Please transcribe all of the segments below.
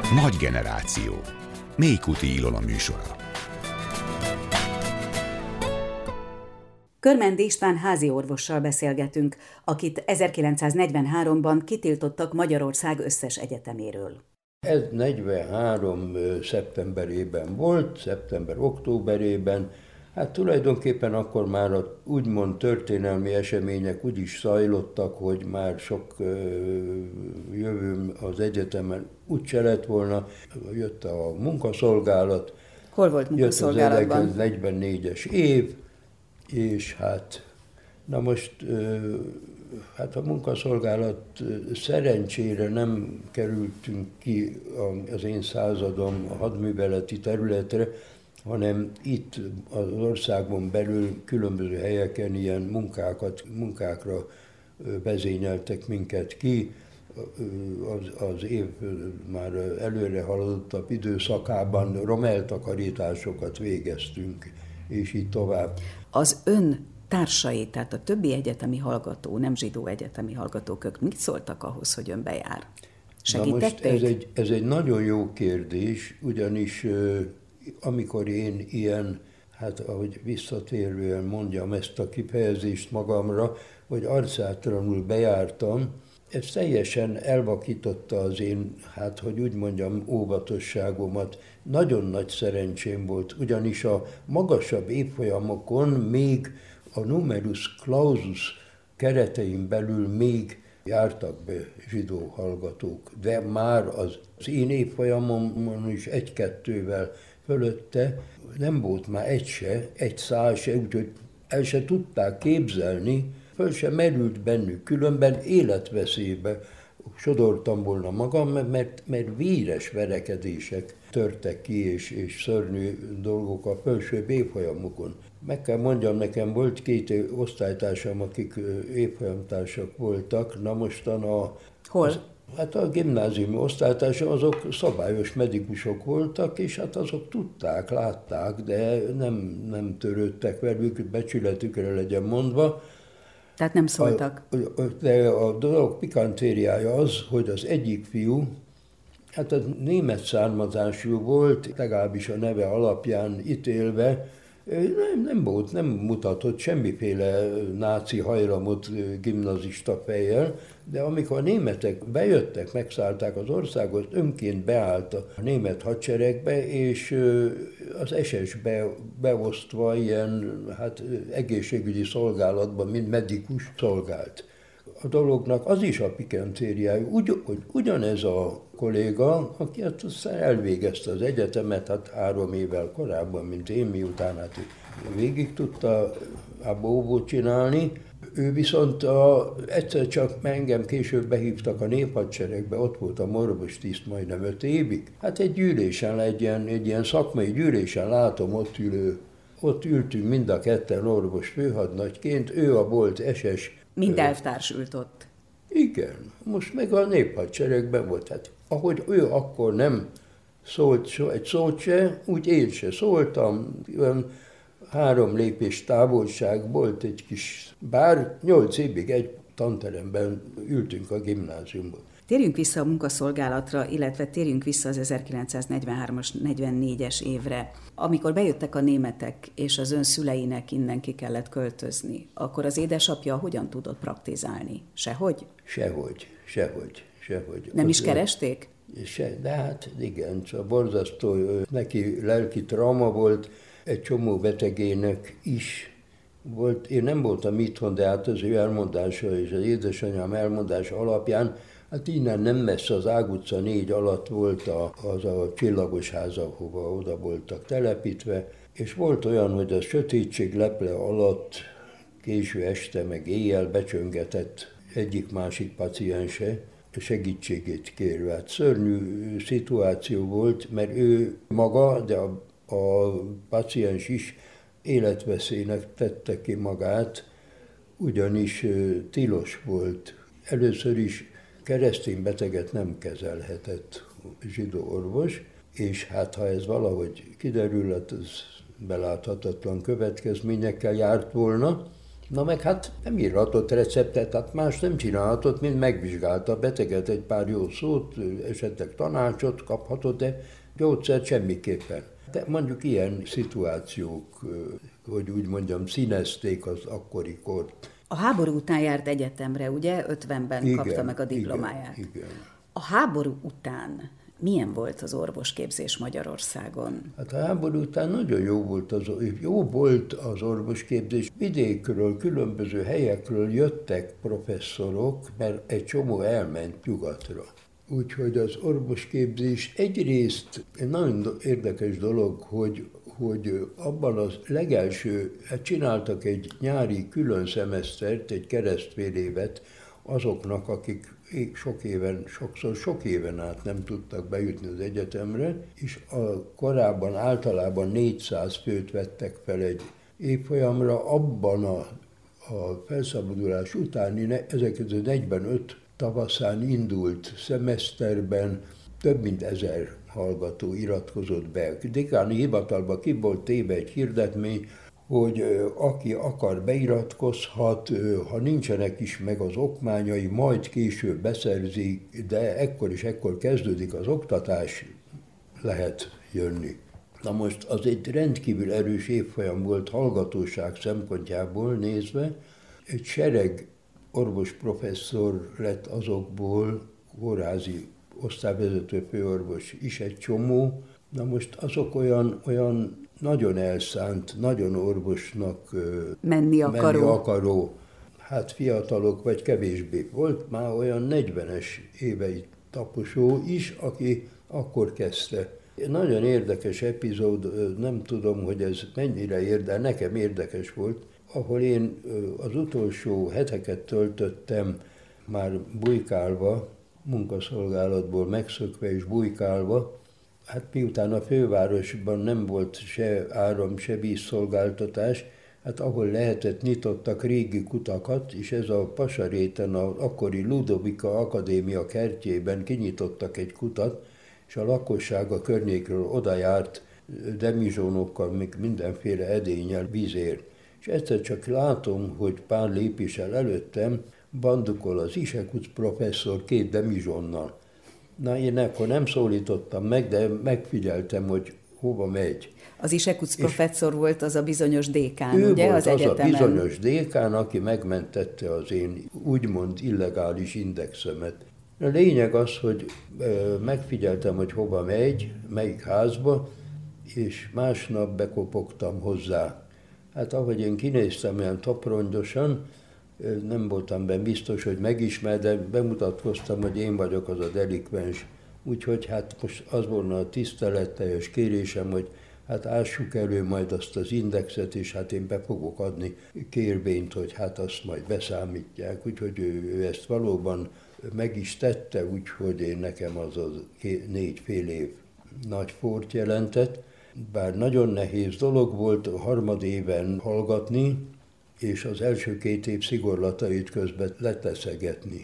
Nagy generáció. Mélykuti Ilona műsora. Körmendi István háziorvossal beszélgetünk, akit 1943-ban kitiltottak Magyarország összes egyeteméről. Ez 43. szeptemberében volt, szeptember-októberében. Hát tulajdonképpen akkor már úgymond történelmi események úgy is zajlottak, hogy már sok jövőm az egyetemen úgyse lett volna. Jött a munkaszolgálat. Hol volt munkaszolgálatban? Jött az 1944-es év, és hát na most hát a munkaszolgálat szerencsére nem kerültünk ki az én századom a hadműveleti területre, hanem itt az országon belül különböző helyeken ilyen munkákra vezényeltek minket ki. Az év már előre haladottabb időszakában romeltakarításokat végeztünk, és így tovább. Az ön társai, tehát a többi egyetemi hallgató, nem zsidó egyetemi hallgatók, ők mit szóltak ahhoz, hogy ön bejár? Segítették? Na most ez egy nagyon jó kérdés, ugyanis amikor én ilyen, hát ahogy visszatérően mondjam ezt a kifejezést magamra, hogy arcátlanul bejártam, ez teljesen elvakította az én, hát hogy úgy mondjam, óvatosságomat. Nagyon nagy szerencsém volt, ugyanis a magasabb évfolyamokon még a numerus clausus keretein belül még jártak be zsidó hallgatók, de már az én évfolyamon is egy-kettővel fölötte nem volt már egy szál se, úgyhogy el se tudták képzelni, föl sem merült bennük, különben életveszélybe sodortam volna magam, mert véres verekedések törtek ki, és szörnyű dolgok a felsőbb évfolyamokon. Meg kell mondjam, nekem volt két osztálytársam, akik évfolyamtársak voltak, na mostan Hol? Hát a gimnáziumi osztálytársak azok szabályos medikusok voltak, és hát azok tudták, látták, de nem törődtek velük, becsületükre legyen mondva. Tehát nem szóltak? De a dolog pikantériája az, hogy az egyik fiú, hát az német származású volt, legalábbis a neve alapján ítélve, nem mutatott semmiféle náci hajlamot gimnazista fejjel, de amikor a németek bejöttek, megszállták az országot, önként beállt a német hadseregbe, és az SS-be beosztva ilyen egészségügyi szolgálatban, mint medikus szolgált. A dolognak az is a pikantériája, hogy ugyanez a kolléga, aki aztán elvégezte az egyetemet, 3 évvel korábban, mint én, miután végig tudta óvót csinálni, ő viszont egyszer csak engem később behívtak a néphadseregbe, ott voltam orvostiszt majdnem 5 évig. Hát egy gyűlésen, egy ilyen szakmai gyűlésen látom ott ültünk mind a ketten orvos főhadnagyként, ő a volt SS. Mind elvtárs ült ott. Igen, most meg a néphadseregben volt. Hát, ahogy ő akkor nem szólt egy szót se, úgy én se szóltam. Olyan 3 lépés távolság volt egy kis bár, 8 évig egy tanteremben ültünk a gimnáziumban. Térjünk vissza a munkaszolgálatra, illetve térjünk vissza az 1943-as, 44-es évre. Amikor bejöttek a németek, és az ön szüleinek innen ki kellett költözni, akkor az édesapja hogyan tudott praktizálni? Sehogy? Sehogy. Nem is keresték? De hát igen, csak borzasztó, neki lelki trauma volt, egy csomó betegének is volt. Én nem voltam itthon, de hát az ő elmondása és az édesanyám elmondása alapján, hát innen nem messze az Ág utca 4 alatt volt az a csillagos ház, ahova oda voltak telepítve, és volt olyan, hogy a sötétség leple alatt késő este meg éjjel becsöngetett egyik-másik paciense, segítségét kérve. Hát szörnyű szituáció volt, mert ő maga, de a paciens is életveszélynek tette ki magát, ugyanis tilos volt. Először is keresztény beteget nem kezelhetett zsidó orvos, és hát ha ez valahogy kiderül, hát ez beláthatatlan következményekkel járt volna, Na meg hát nem írhatott receptet, hát más nem csinálhatott, mint megvizsgálta a beteget, egy pár jó szót, esetleg tanácsot kaphatott, de gyógyszert semmiképpen. De mondjuk ilyen szituációk, hogy úgy mondjam, színezték az akkori kort. A háború után járt egyetemre, ugye? 50-ben kapta meg a diplomáját. Igen. A háború után milyen volt az orvosképzés Magyarországon? Hát a háború után nagyon jó volt az orvosképzés. Vidékről, különböző helyekről jöttek professzorok, mert egy csomó elment nyugatra. Úgyhogy az orvosképzés egyrészt egy nagyon érdekes dolog, hogy abban az legelső, csináltak egy nyári külön szemesztert, egy keresztfél évet azoknak, akik sokszor sok éven át nem tudtak bejutni az egyetemre, és korábban általában 400 főt vettek fel egy évfolyamra, abban a felszabadulás utáni 1945 tavaszán indult szemeszterben több mint 1000 hallgató iratkozott be. A dekáni hivatalba ki volt téve egy hirdetmény, hogy aki akar beiratkozhat, ha nincsenek is meg az okmányai, majd később beszerzi, de ekkor kezdődik az oktatás, lehet jönni. Na most az egy rendkívül erős évfolyam volt hallgatóság szempontjából nézve. Egy sereg orvosprofesszor lett azokból, kórházi osztályvezető főorvos is egy csomó. Na most azok olyan nagyon elszánt, nagyon orvosnak menni akaró, hát fiatalok vagy kevésbé. Volt már olyan 40-es évei taposó is, aki akkor kezdte. Nagyon érdekes epizód, nem tudom, hogy ez mennyire de nekem érdekes volt, ahol én az utolsó heteket töltöttem már bujkálva, munkaszolgálatból megszökve és bujkálva. Hát miután a fővárosban nem volt se áram, se vízszolgáltatás, hát ahol lehetett, nyitottak régi kutakat, és ez a Pasaréten, az akkori Ludovika Akadémia kertjében kinyitottak egy kutat, és a lakosság a környékről oda járt demizsónokkal, még mindenféle edénnyel vízért. És egyszer csak látom, hogy pár lépéssel előttem bandukol az Isekuc professzor 2 demizsonnal. Na, én akkor nem szólítottam meg, de megfigyeltem, hogy hova megy. Az Isekuc professzor volt az a bizonyos dékán, ugye, az egyetemen? Ő volt az a bizonyos dékán, aki megmentette az én úgymond illegális indexemet. A lényeg az, hogy megfigyeltem, hogy hova megy, melyik házba, és másnap bekopogtam hozzá. Hát ahogy én kinéztem olyan toprongyosan, nem voltam benne biztos, hogy megismer, de bemutatkoztam, hogy én vagyok az a delikvens. Úgyhogy hát most az volna a tiszteletteljes kérésem, hogy hát ássuk elő majd azt az indexet, és hát én be fogok adni kérvényt, hogy hát azt majd beszámítják. Úgyhogy ő ezt valóban meg is tette, úgyhogy nekem az 4,5 év nagy fort jelentett. Bár nagyon nehéz dolog volt a harmadéven hallgatni, és az első 2 év szigorlatait közben leteszegetni.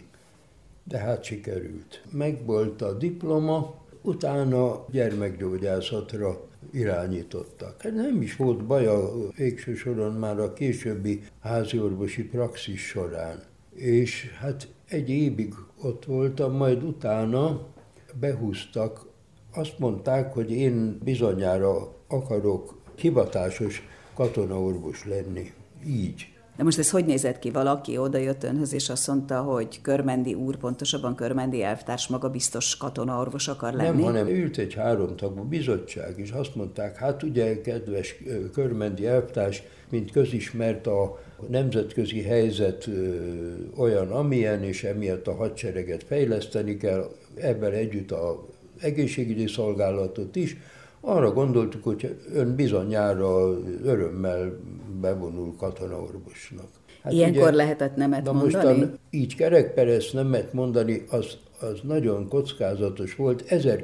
De hát sikerült. Megvolt a diploma, utána gyermekgyógyászatra irányítottak. Hát nem is volt baj a végső soron már a későbbi háziorvosi praxis során. És hát 1 évig ott voltam, majd utána behúztak. Azt mondták, hogy én bizonyára akarok hivatásos katonaorvos lenni. Így. De most ez hogy nézett ki? Valaki odajött önhöz, és azt mondta, hogy Körmendi úr, pontosabban Körmendi elvtárs maga biztos katonaorvos akar lenni? Nem, hanem ült egy 3 tagú bizottság, és azt mondták, hát ugye, kedves Körmendi elvtárs, mint közismert, a nemzetközi helyzet olyan, amilyen, és emiatt a hadsereget fejleszteni kell, ebben együtt az egészségügyi szolgálatot is. Arra gondoltuk, hogy ön bizonyára örömmel bevonul katonaorvosnak. Hát ilyenkor ugye, lehetett nemet mondani? Mostan így kerekperec nemet mondani, az nagyon kockázatos volt.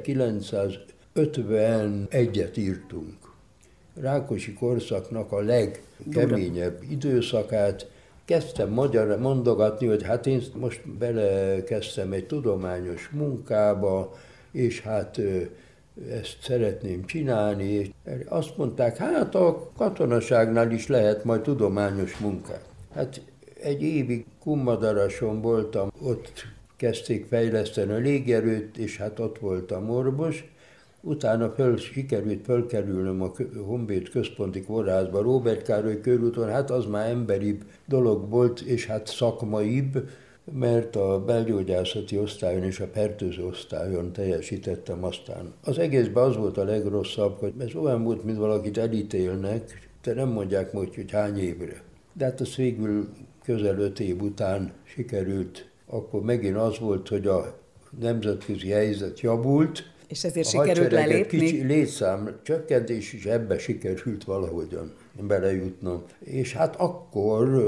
1951-et írtunk. Rákosi korszaknak a legkeményebb időszakát. Kezdtem mondogatni, hogy hát én most belekezdtem egy tudományos munkába, és hát ezt szeretném csinálni. Azt mondták, hát a katonaságnál is lehet majd tudományos munkát. Hát egy évig Kummadarason voltam, ott kezdték fejleszteni a légierőt, és hát ott voltam orvos. Utána sikerült fölkerülnöm a Honvéd Központi Kórházba, Róbert Károly körúton, hát az már emberibb dolog volt, és hát szakmaibb, mert a belgyógyászati osztályon és a fertőző osztályon teljesítettem aztán. Az egészben az volt a legrosszabb, hogy ez olyan volt, mint valakit elítélnek, de nem mondják majd, hogy hány évre. De hát az végül közel 5 év után sikerült. Akkor megint az volt, hogy a nemzetközi helyzet javult, és ezért sikerült lelépni? Kicsi létszám csökkentés, és ebbe sikerült valahogyan belejutnom. És hát akkor,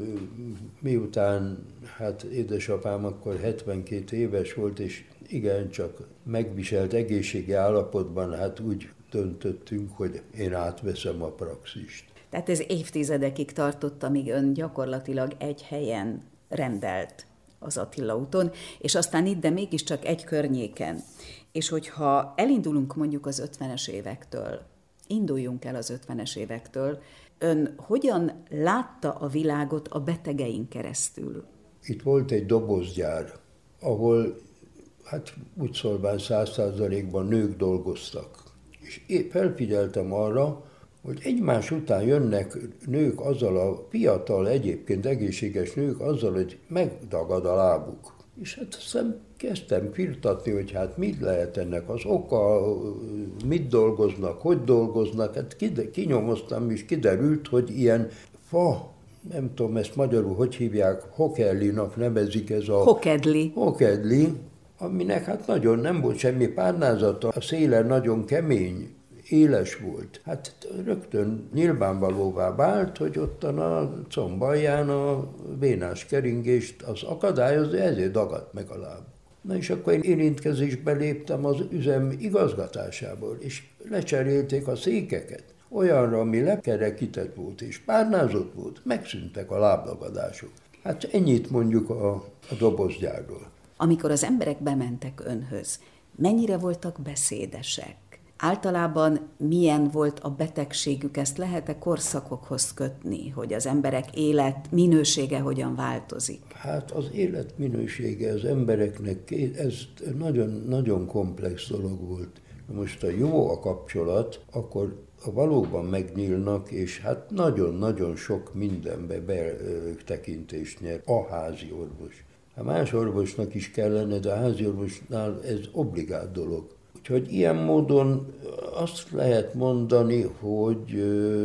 miután hát édesapám akkor 72 éves volt, és igencsak megviselt egészségi állapotban, hát úgy döntöttünk, hogy én átveszem a praxist. Tehát ez évtizedekig tartott, amíg ön gyakorlatilag egy helyen rendelt az Attila úton, és aztán itt, de mégiscsak egy környéken. És hogyha elindulunk mondjuk az 50-es évektől, induljunk el az 50-es évektől, ön hogyan látta a világot a betegein keresztül? Itt volt egy dobozgyár, ahol hát úgy szólván 100%-ban nők dolgoztak. És én felfigyeltem arra, hogy egymás után jönnek nők azzal a fiatal, egyébként egészséges nők azzal, hogy megdagad a lábuk. És hát aztán kezdtem firtatni, hogy hát mit lehet ennek az oka, mit dolgoznak, hogy dolgoznak. Hát kinyomoztam, és kiderült, hogy ilyen fa, nem tudom ezt magyarul hogy hívják, hokedlinak nevezik ez a... Hokedli, aminek hát nagyon nem volt semmi párnázata, a széle nagyon kemény, éles volt. Hát rögtön nyilvánvalóvá vált, hogy ottan a comb alján a vénás keringést az akadályozza, ezért dagadt meg a láb. Na és akkor én érintkezésbe léptem az üzem igazgatásából, és lecserélték a székeket. Olyanra, ami lekerekített volt és párnázott volt, megszűntek a lábdagadások. Hát ennyit mondjuk a dobozgyárról. Amikor az emberek bementek önhöz, mennyire voltak beszédesek? Általában milyen volt a betegségük, ezt lehet-e korszakokhoz kötni, hogy az emberek életminősége hogyan változik? Hát az életminősége az embereknek, ez nagyon, nagyon komplex dolog volt. Most ha jó a kapcsolat, akkor valóban megnyílnak, és hát nagyon-nagyon sok mindenbe betekintést nyer a házi orvos. A más orvosnak is kellene, de a házi orvosnál ez obligát dolog. Úgyhogy ilyen módon azt lehet mondani, hogy...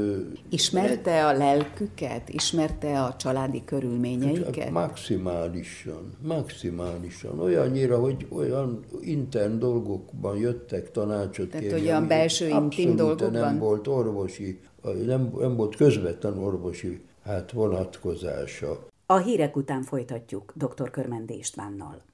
Ismerte a lelküket? Ismerte a családi körülményeiket? Maximálisan. Olyannyira, hogy olyan intern dolgokban jöttek tanácsot kérni. Tehát olyan belső intim dolgokban? Nem volt orvosi, nem volt közvetlen orvosi vonatkozása. A hírek után folytatjuk dr. Körmendi Istvánnal.